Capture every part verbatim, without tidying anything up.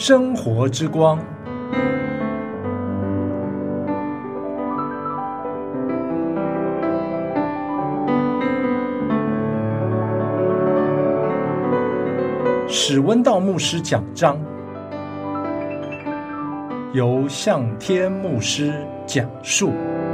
生活之光。史温道牧师讲章，由向天牧师讲述。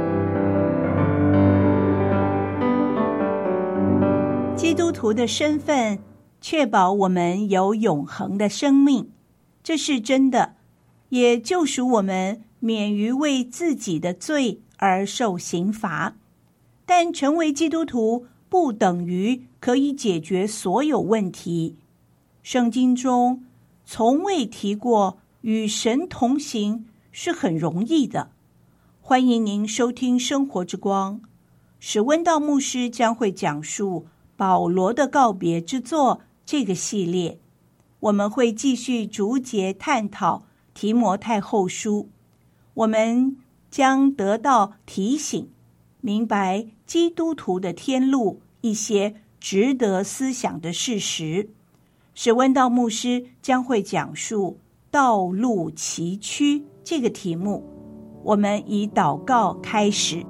基督徒的身份确保我们有永恒的生命，这是真的，也救赎我们免于为自己的罪而受刑罚。但成为基督徒不等于可以解决所有问题。圣经中从未提过与神同行是很容易的。欢迎您收听生活之光，史温道牧师将会讲述保罗的告别之作这个系列，我们会继续逐节探讨提摩太后书，我们将得到提醒，明白基督徒的天路一些值得思想的事实。史温道牧师将会讲述道路崎岖这个题目，我们以祷告开始。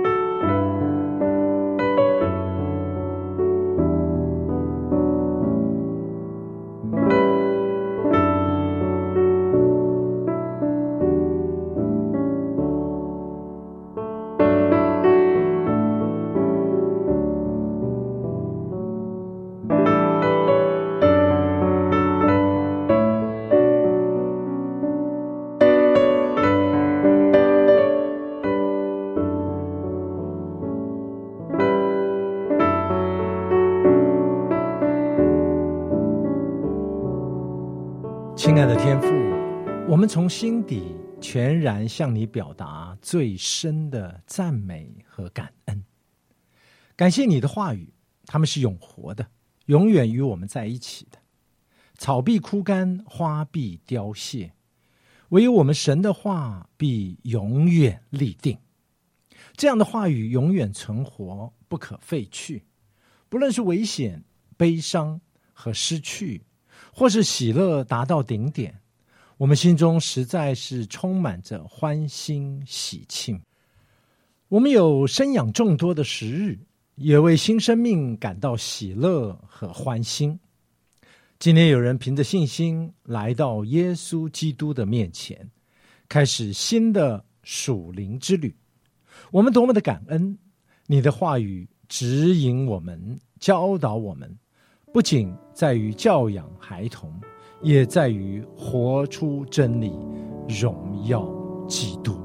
亲爱的天父，我们从心底全然向你表达最深的赞美和感恩。感谢你的话语，它们是永活的，永远与我们在一起的。草必枯干，花必凋谢，唯有我们神的话必永远立定。这样的话语永远存活，不可废去。不论是危险、悲伤和失去，或是喜乐达到顶点，我们心中实在是充满着欢欣喜庆。我们有生养众多的时日，也为新生命感到喜乐和欢欣。今天有人凭着信心来到耶稣基督的面前，开始新的属灵之旅。我们多么的感恩，你的话语指引我们，教导我们，不仅在于教养孩童，也在于活出真理，荣耀基督。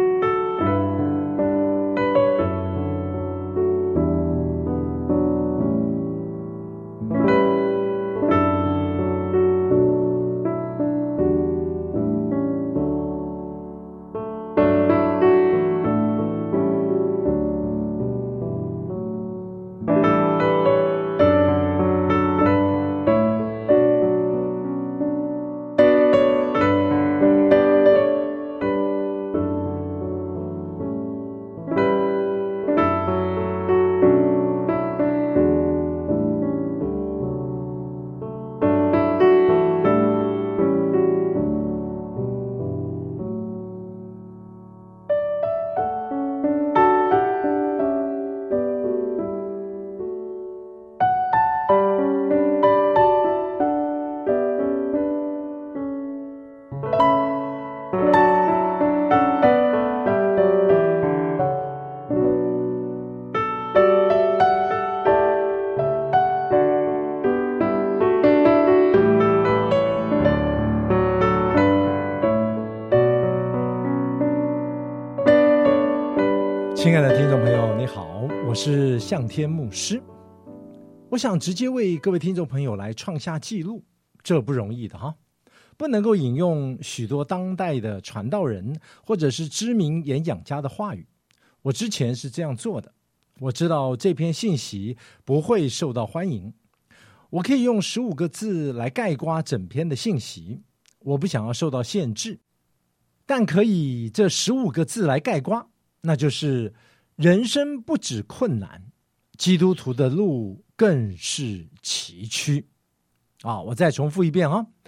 亲爱的听众朋友，你好，我是向天牧师。我想直接为各位听众朋友来创下记录，这不容易的哈。不能够引用许多当代的传道人或者是知名演讲家的话语，我之前是这样做的。我知道这篇信息不会受到欢迎，我可以用十五个字来概括整篇的信息，我不想要受到限制，但可以这十五个字来概括，那就是人生不止困难，基督徒的路更是崎岖。啊，我再重复一遍啊，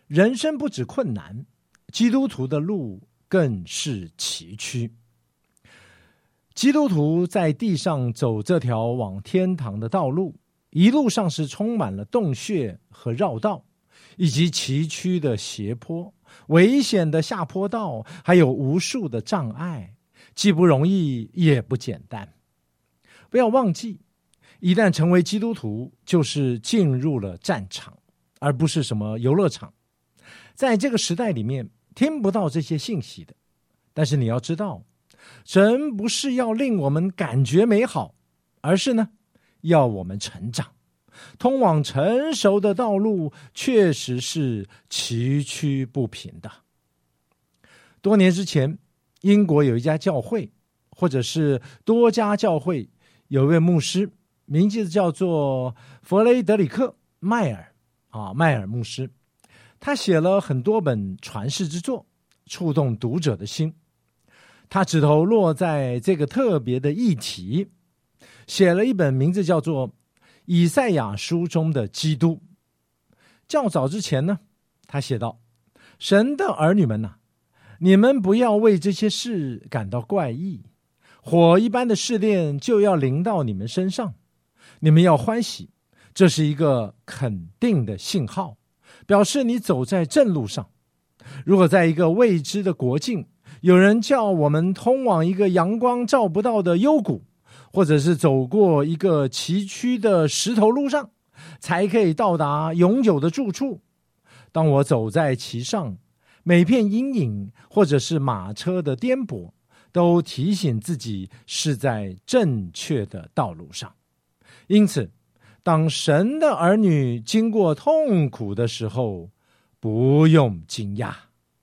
人生不止困难，基督徒的路更是崎岖。基督徒在地上走这条往天堂的道路，一路上是充满了洞穴和绕道，以及崎岖的斜坡、危险的下坡道，还有无数的障碍，既不容易也不简单。不要忘记，一旦成为基督徒，就是进入了战场，而不是什么游乐场。在这个时代里面，听不到这些信息的。但是你要知道，神不是要令我们感觉美好，而是呢，要我们成长。通往成熟的道路确实是崎岖不平的。多年之前，英国有一家教会，或者是多家教会，有一位牧师，名字叫做弗雷德里克·迈尔啊，迈尔牧师。他写了很多本传世之作，触动读者的心。他指头落在这个特别的议题，写了一本名字叫做《以赛亚书中的基督》。较早之前呢，他写道：神的儿女们啊，你们不要为这些事感到怪异，火一般的试炼就要临到你们身上，你们要欢喜，这是一个肯定的信号，表示你走在正路上。如果在一个未知的国境，有人叫我们通往一个阳光照不到的幽谷，或者是走过一个崎岖的石头路上，才可以到达永久的住处。当我走在其上，每片阴影或者是马车的颠簸，都提醒自己是在正确的道路上。因此，当神的儿女经过痛苦的时候，不用惊讶。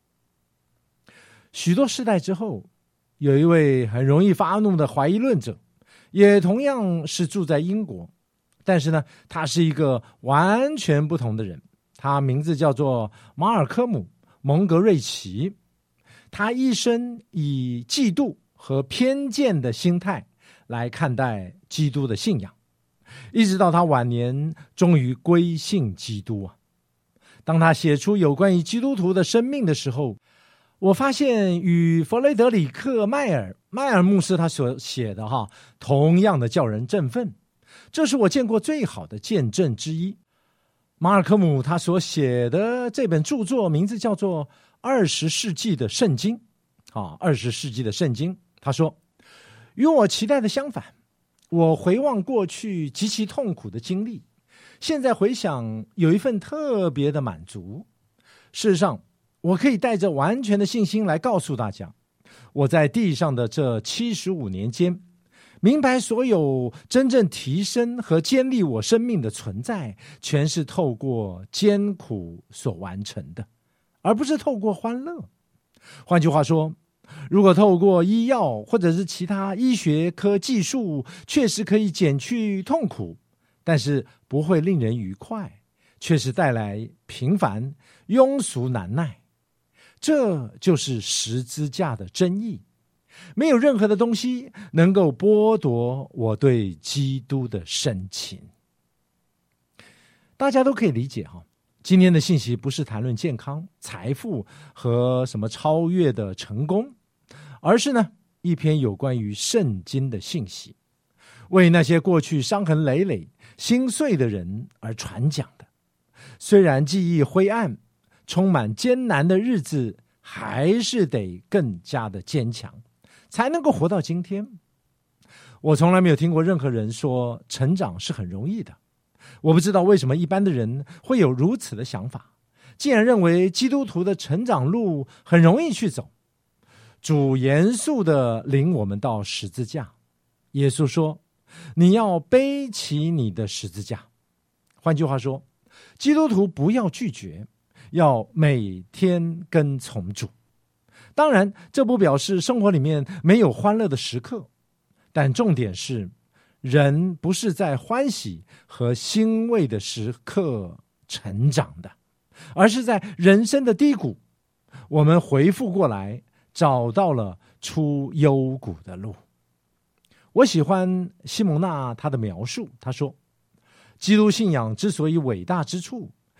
许多世代之后，有一位很容易发怒的怀疑论者，也同样是住在英国，但是呢，他是一个完全不同的人。他名字叫做马尔科姆·蒙格瑞奇。他一生以嫉妒和偏见的心态来看待基督的信仰，一直到他晚年终于归信基督啊。当他写出有关于基督徒的生命的时候，我发现与弗雷德里克·迈尔迈尔牧师他所写的哈，同样的叫人振奋。这是我见过最好的见证之一。马尔科姆他所写的这本著作名字叫做《二十世纪的圣经》啊，二十世纪的圣经。他说，与我期待的相反，我回望过去极其痛苦的经历，现在回想有一份特别的满足。事实上，我可以带着完全的信心来告诉大家，我在地上的这七十五年间，明白所有真正提升和建立我生命的存在，全是透过艰苦所完成的，而不是透过欢乐。换句话说，如果透过医药或者是其他医学科技术确实可以减去痛苦，但是不会令人愉快，确实带来平凡、庸俗难耐。这就是十字架的真意。没有任何的东西能够剥夺我对基督的深情。大家都可以理解哈，今天的信息不是谈论健康、财富和什么超越的成功，而是呢一篇有关于圣经的信息，为那些过去伤痕累累、心碎的人而传讲的。虽然记忆灰暗，充满艰难的日子，还是得更加的坚强，才能够活到今天。我从来没有听过任何人说成长是很容易的。我不知道为什么一般的人会有如此的想法，竟然认为基督徒的成长路很容易去走。主严肃地领我们到十字架，耶稣说，你要背起你的十字架。换句话说，基督徒不要拒绝，要每天跟从主。当然，这不表示生活里面没有欢乐的时刻，但重点是，人不是在欢喜和欣慰的时刻成长的，而是在人生的低谷，我们回复过来，找到了出幽谷的路。我喜欢西蒙娜她的描述，她说，基督信仰之所以伟大之处，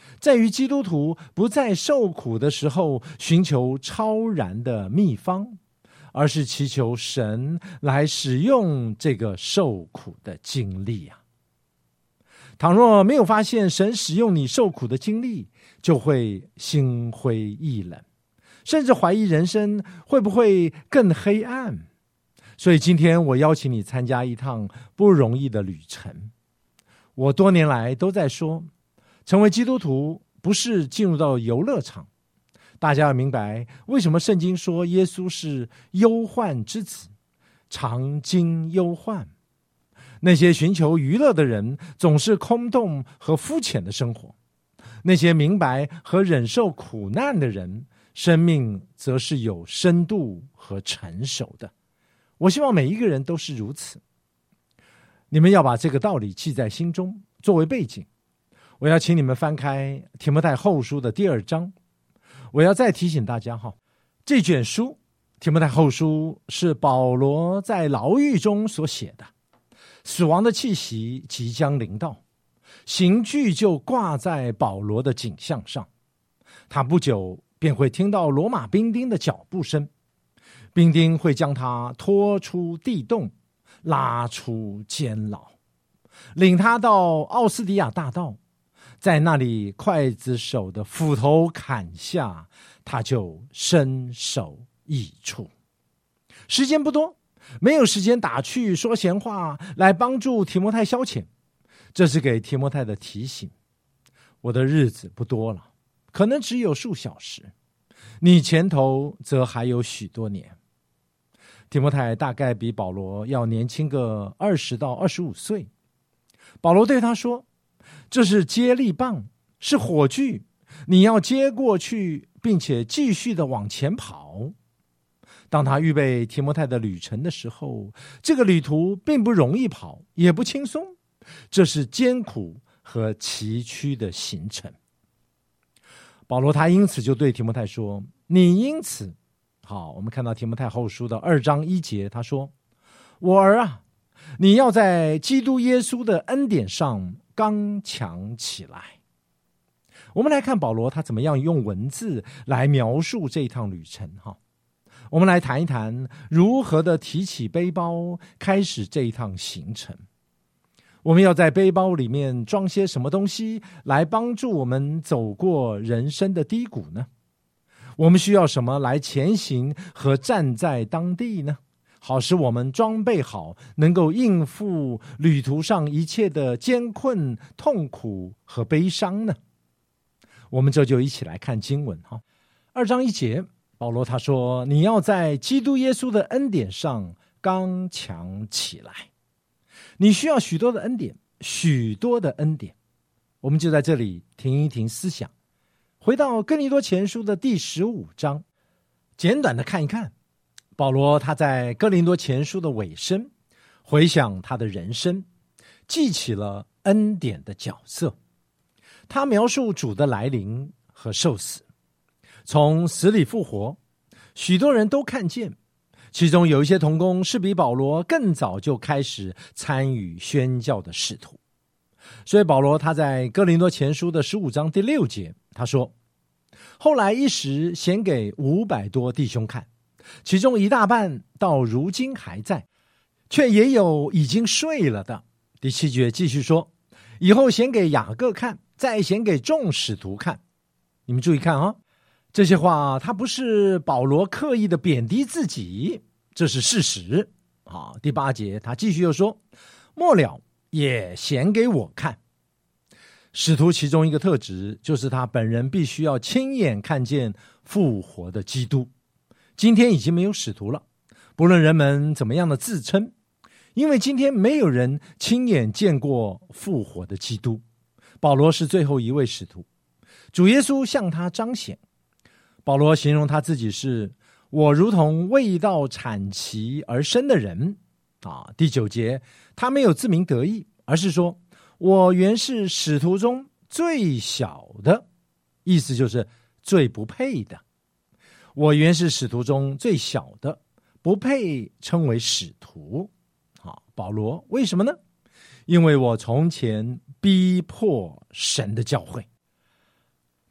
在于基督徒不在受苦的时候寻求超然的秘方，而是祈求神来使用这个受苦的经历啊。倘若没有发现神使用你受苦的经历，就会心灰意冷，甚至怀疑人生会不会更黑暗。所以今天我邀请你参加一趟不容易的旅程。我多年来都在说，成为基督徒不是进入到游乐场。大家要明白，为什么圣经说耶稣是忧患之子，常经忧患。那些寻求娱乐的人总是空洞和肤浅的生活，那些明白和忍受苦难的人，生命则是有深度和成熟的。我希望每一个人都是如此。你们要把这个道理记在心中，作为背景。我要请你们翻开提摩太后书的第二章。我要再提醒大家哈，这卷书提摩太后书是保罗在牢狱中所写的，死亡的气息即将临到，刑具就挂在保罗的颈项上，他不久便会听到罗马兵丁的脚步声，兵丁会将他拖出地洞，拉出监牢，领他到奥斯迪亚大道，在那里刽子手的斧头砍下，他就身首异处。时间不多，没有时间打趣说闲话来帮助提摩太消遣，这是给提摩太的提醒。我的日子不多了，可能只有数小时，你前头则还有许多年。提摩太大概比保罗要年轻个二十到二十五岁。保罗对他说，这是接力棒，是火炬，你要接过去，并且继续的往前跑。当他预备提摩太的旅程的时候，这个旅途并不容易跑，也不轻松，这是艰苦和崎岖的行程。保罗他因此就对提摩太说，你因此好，我们看到提摩太后书的二章一节，他说，我儿啊，你要在基督耶稣的恩典上刚强起来。我们来看保罗他怎么样用文字来描述这一趟旅程哈。我们来谈一谈如何的提起背包开始这一趟行程。我们要在背包里面装些什么东西来帮助我们走过人生的低谷呢？我们需要什么来前行和站在当地呢？好使我们装备好，能够应付旅途上一切的艰困、痛苦和悲伤呢？我们这就一起来看经文哈。二章一节，保罗他说，你要在基督耶稣的恩典上刚强起来。你需要许多的恩典，许多的恩典。我们就在这里停一停思想，回到哥林多前书的第十五章，简短的看一看保罗他在哥林多前书的尾声，回想他的人生，记起了恩典的角色。他描述主的来临和受死，从死里复活，许多人都看见，其中有一些同工是比保罗更早就开始参与宣教的使徒。所以保罗他在哥林多前书的十五章第六节，他说，后来一时显给五百多弟兄看，其中一大半到如今还在，却也有已经睡了的。第七节继续说，以后显给雅各看，再显给众使徒看。你们注意看啊，这些话他不是保罗刻意的贬低自己，这是事实。好，第八节他继续又说，末了也显给我看。使徒其中一个特质就是他本人必须要亲眼看见复活的基督。今天已经没有使徒了，不论人们怎么样的自称，因为今天没有人亲眼见过复活的基督。保罗是最后一位使徒，主耶稣向他彰显。保罗形容他自己是，我如同未到产期而生的人啊。第九节他没有自鸣得意，而是说，我原是使徒中最小的，意思就是最不配的。我原是使徒中最小的，不配称为使徒。好，保罗为什么呢？因为我从前逼迫神的教会。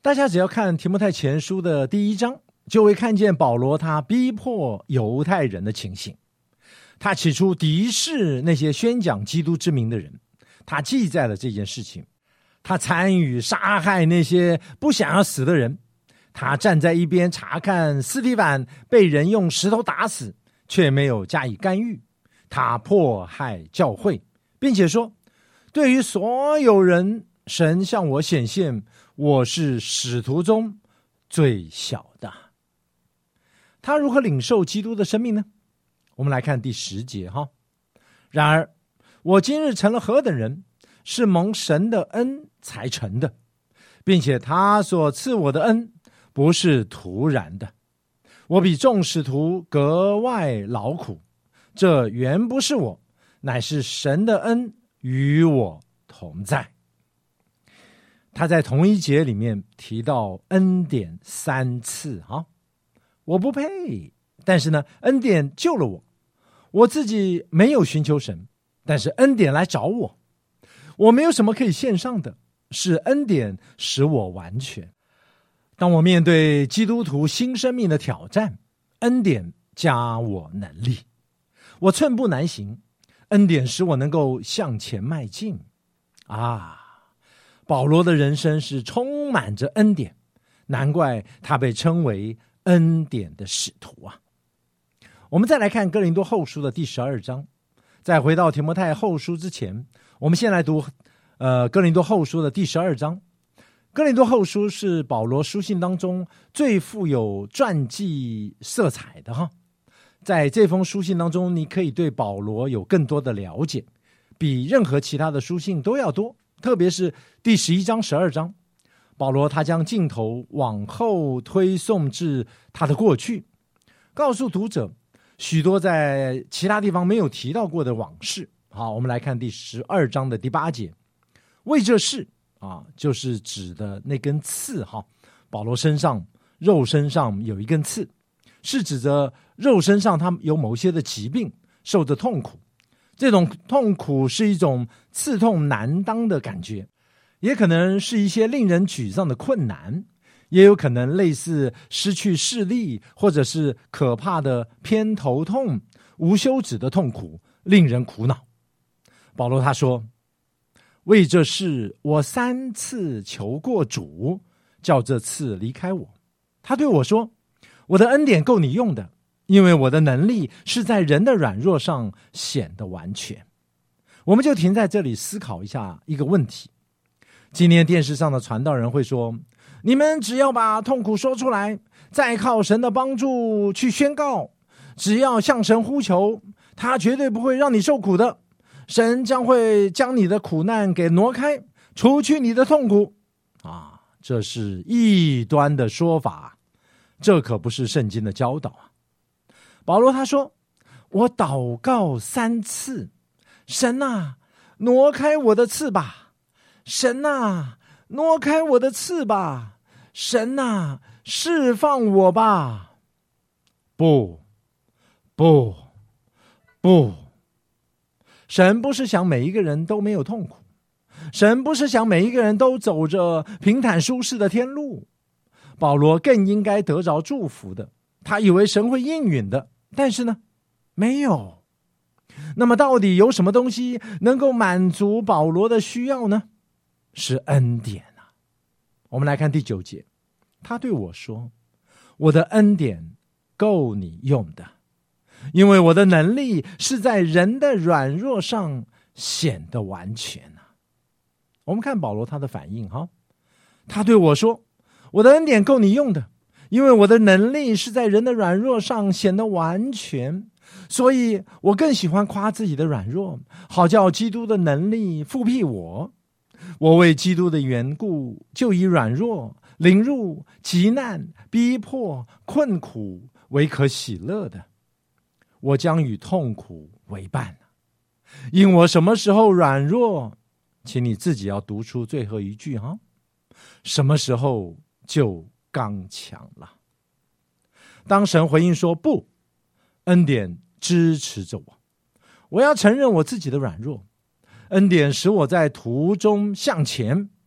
大家只要看提摩太前书的第一章，就会看见保罗他逼迫犹太人的情形。他起初敌视那些宣讲基督之名的人，他记载了这件事情。他参与杀害那些不想要死的人，他站在一边查看司提反被人用石头打死，却没有加以干预。他迫害教会，并且说，对于所有人，神向我显现，我是使徒中最小的。他如何领受基督的生命呢？我们来看第十节哈。然而我今日成了何等人，是蒙神的恩才成的，并且他所赐我的恩不是突然的。我比众使徒格外劳苦，这原不是我，乃是神的恩与我同在。他在同一节里面提到恩典三次哈。我不配，但是呢，恩典救了我。我自己没有寻求神，但是恩典来找我。我没有什么可以献上的，是恩典使我完全。当我面对基督徒新生命的挑战，恩典加我能力。我寸步难行，恩典使我能够向前迈进。啊，保罗的人生是充满着恩典，难怪他被称为恩典的使徒啊。我们再来看哥林多后书的第十二章。在回到提摩太后书之前，我们先来读呃哥林多后书的第十二章。哥林多后书是保罗书信当中最富有传记色彩的哈。在这封书信当中，你可以对保罗有更多的了解，比任何其他的书信都要多。特别是第十一章、十二章，保罗他将镜头往后推送至他的过去，告诉读者许多在其他地方没有提到过的往事。好，我们来看第十二章的第八节。为这事啊，就是指的那根刺哈。保罗身上肉身上有一根刺，是指着肉身上他有某些的疾病，受着痛苦。这种痛苦是一种刺痛难当的感觉，也可能是一些令人沮丧的困难，也有可能类似失去视力，或者是可怕的偏头痛、无休止的痛苦，令人苦恼。保罗他说，为这事我三次求过主，叫这次离开我。他对我说，我的恩典够你用的，因为我的能力是在人的软弱上显得完全。我们就停在这里思考一下一个问题。今天电视上的传道人会说，你们只要把痛苦说出来，再靠神的帮助去宣告，只要向神呼求，他绝对不会让你受苦的，神将会将你的苦难给挪开，除去你的痛苦啊！这是异端的说法，这可不是圣经的教导啊。保罗他说，我祷告三次，神啊，挪开我的刺吧，神啊，挪开我的刺吧，神啊，释放我吧。不不不，神不是想每一个人都没有痛苦，神不是想每一个人都走着平坦舒适的天路。保罗更应该得着祝福的，他以为神会应允的，但是呢，没有。那么到底有什么东西能够满足保罗的需要呢？是恩典啊。我们来看第九节，他对我说，我的恩典够你用的，因为我的能力是在人的软弱上显得完全啊。我们看保罗他的反应哈，他对我说，我的恩典够你用的，因为我的能力是在人的软弱上显得完全。所以我更喜欢夸自己的软弱，好叫基督的能力复辟我。我为基督的缘故，就以软弱、凌辱、急难、逼迫、困苦为可喜乐的。我将与痛苦为伴，因我什么时候软弱，请你自己要读出最后一句哈，什么时候就刚强了。当神回应说不，恩典支持着我，我要承认我自己的软弱，恩典使我在途中向前。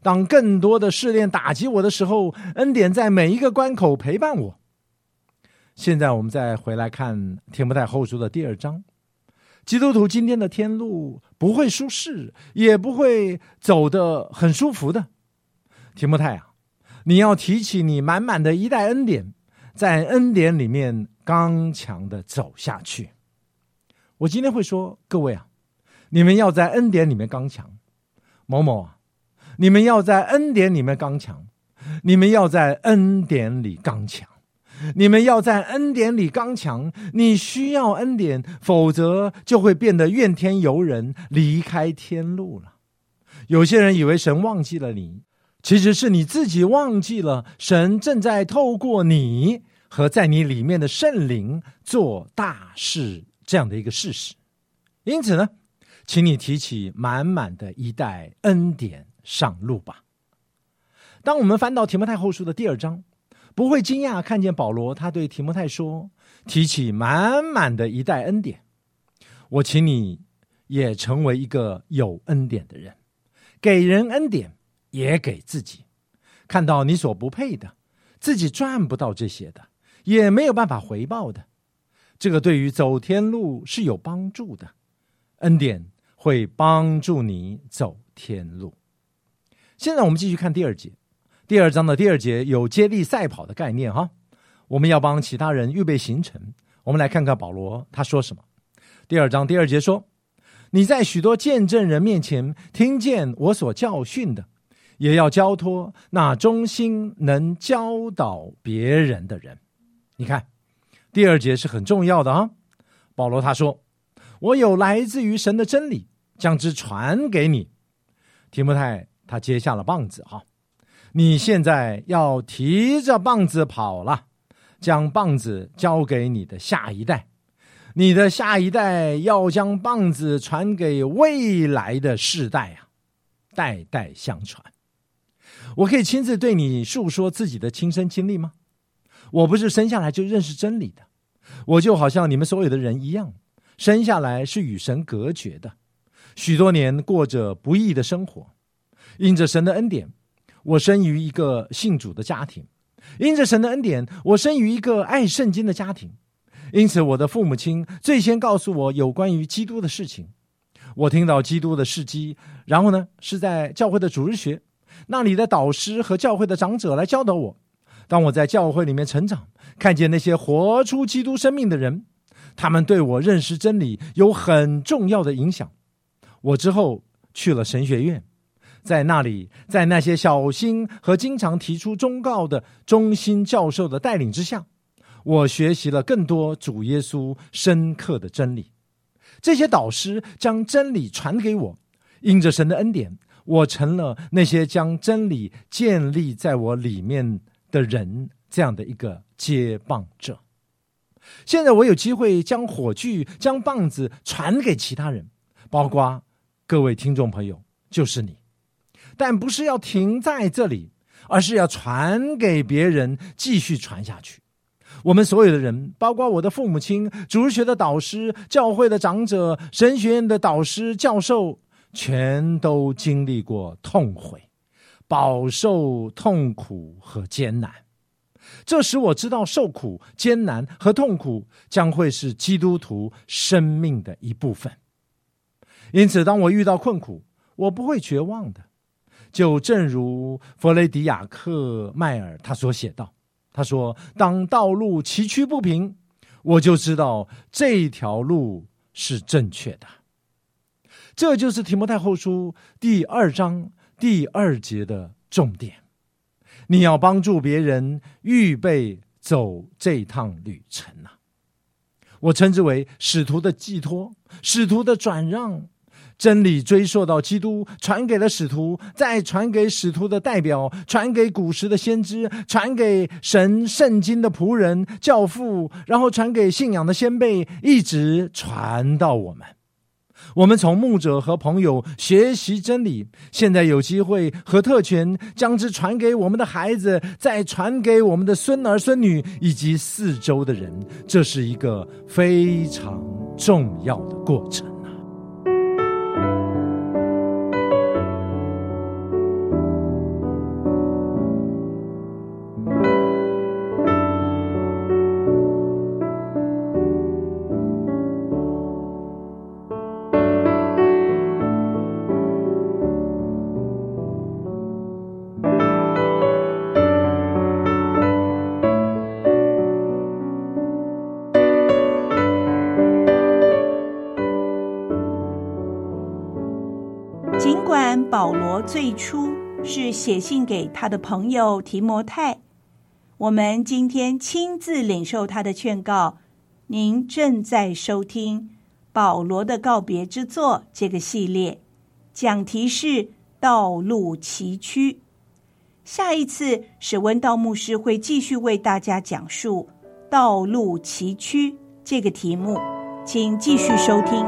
当更多的试炼打击我的时候，恩典在每一个关口陪伴我。现在我们再回来看提摩太后书的第二章，基督徒今天的天路不会舒适，也不会走得很舒服的。提摩太啊，你要提起你满满的一袋恩典，在恩典里面刚强的走下去。我今天会说，各位啊，你们要在恩典里面刚强。某某啊，你们要在恩典里面刚强，你们要在恩典里刚强，你们要在恩典里刚强。你需要恩典，否则就会变得怨天尤人，离开天路了。有些人以为神忘记了你，其实是你自己忘记了神正在透过你和在你里面的圣灵做大事这样的一个事实。因此呢，请你提起满满的一袋恩典上路吧。当我们翻到提摩太后书的第二章，不会惊讶看见保罗他对提摩太说，提起满满的一袋恩典。我请你也成为一个有恩典的人，给人恩典，也给自己。看到你所不配的，自己赚不到这些的，也没有办法回报的，这个对于走天路是有帮助的。恩典会帮助你走天路。现在我们继续看第二节，第二章的第二节有接力赛跑的概念哈，我们要帮其他人预备行程。我们来看看保罗他说什么。第二章第二节说，你在许多见证人面前听见我所教训的，也要交托那忠心能教导别人的人。你看第二节是很重要的啊。保罗他说，我有来自于神的真理，将之传给你。提摩太他接下了棒子哈，你现在要提着棒子跑了，将棒子交给你的下一代，你的下一代要将棒子传给未来的世代啊，代代相传。我可以亲自对你述说自己的亲身经历吗？我不是生下来就认识真理的，我就好像你们所有的人一样，生下来是与神隔绝的，许多年过着不义的生活。因着神的恩典，我生于一个信主的家庭，因着神的恩典，我生于一个爱圣经的家庭。因此我的父母亲最先告诉我有关于基督的事情，我听到基督的事迹，然后呢是在教会的主日学，那里的导师和教会的长者来教导我。当我在教会里面成长，看见那些活出基督生命的人，他们对我认识真理有很重要的影响。我之后去了神学院，在那里，在那些小心和经常提出忠告的忠心教授的带领之下，我学习了更多主耶稣深刻的真理。这些导师将真理传给我，因着神的恩典，我成了那些将真理建立在我里面的人这样的一个接棒者。现在我有机会将火炬、将棒子传给其他人，包括各位听众朋友，就是你。但不是要停在这里，而是要传给别人，继续传下去。我们所有的人，包括我的父母亲、主日学的导师、教会的长者、神学院的导师、教授，全都经历过痛悔，饱受痛苦和艰难。这使我知道受苦、艰难和痛苦将会是基督徒生命的一部分。因此当我遇到困苦，我不会绝望的。就正如弗雷迪亚克迈尔他所写道，他说，当道路崎岖不平，我就知道这条路是正确的。这就是提摩太后书第二章第二节的重点。你要帮助别人预备走这趟旅程啊！我称之为使徒的寄托，使徒的转让。真理追溯到基督，传给了使徒，再传给使徒的代表，传给古时的先知，传给神圣经的仆人、教父，然后传给信仰的先辈，一直传到我们。我们从牧者和朋友学习真理，现在有机会和特权将之传给我们的孩子，再传给我们的孙儿孙女以及四周的人。这是一个非常重要的过程。 保罗最初是写信给他的朋友提摩太，我们今天亲自领受他的劝告。您正在收听保罗的告别之作这个系列，讲题是道路崎岖。下一次史温道牧师会继续为大家讲述道路崎岖这个题目，请继续收听。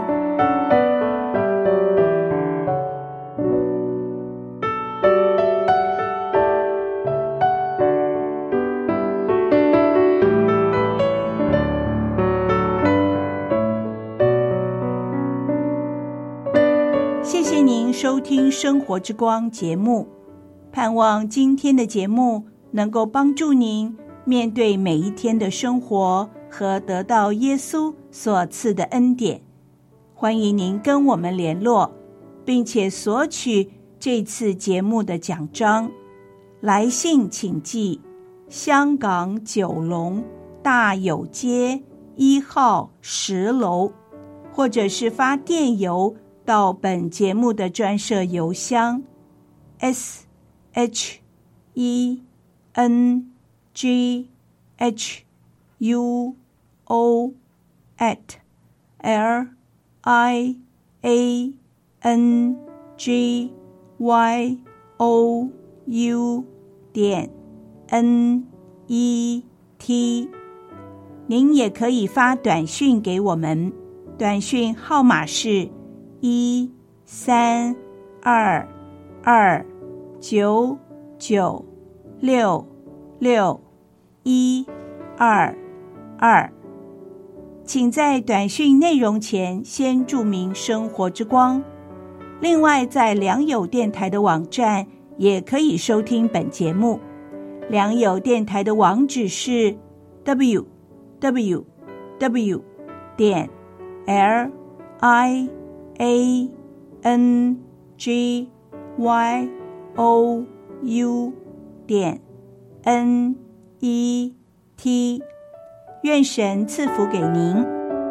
谢谢您收听生活之光节目，盼望今天的节目能够帮助您面对每一天的生活和得到耶稣所赐的恩典。欢迎您跟我们联络，并且索取这次节目的奖章。来信请寄香港九龙大有街一号十楼，或者是发电邮到本节目的专设邮箱 s h e n g h u o at l i a n g y o u 点 n e t。 您也可以发短讯给我们，短讯号码是一三二二九九六六一二二，请在短讯内容前先注明生活之光。另外，在良友电台的网站也可以收听本节目。良友电台的网址是 double u double u double u 点 l i a n g y o u 点 n e t。 愿神赐福给您。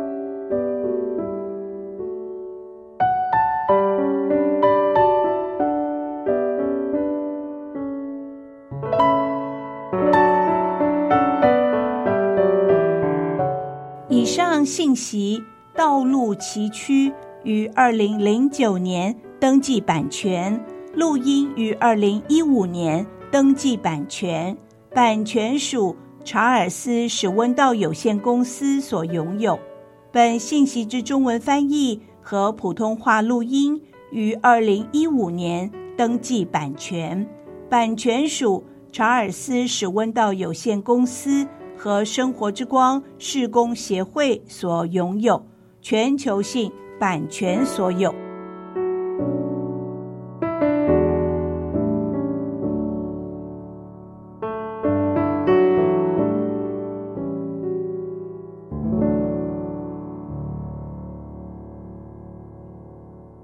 以上信息道路崎岖于二零零九年登记版权，录音于二零一五年登记版权，版权属查尔斯史温道有限公司所拥有。本信息之中文翻译和普通话录音于二零一五年登记版权，版权属查尔斯史温道有限公司和生活之光事工协会所拥有，全球性版权所有。